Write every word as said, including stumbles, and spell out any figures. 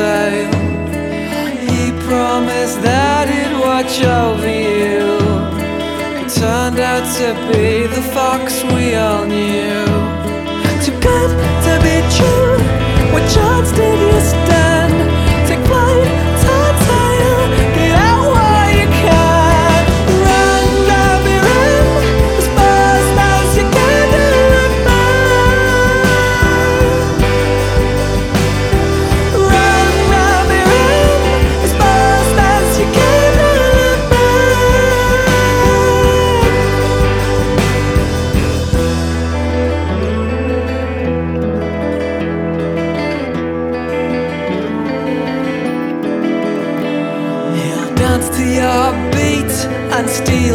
tail. He promised that he'd watch over you, but turned out to be the fox we all knew. Too good to be true. What chance did you stand? Take flight, turn tail, get out while you can. Run, Bobby, run, as fast as you can to look back. Run, Bobby, run, as fast as you can to look dance to your beat and steal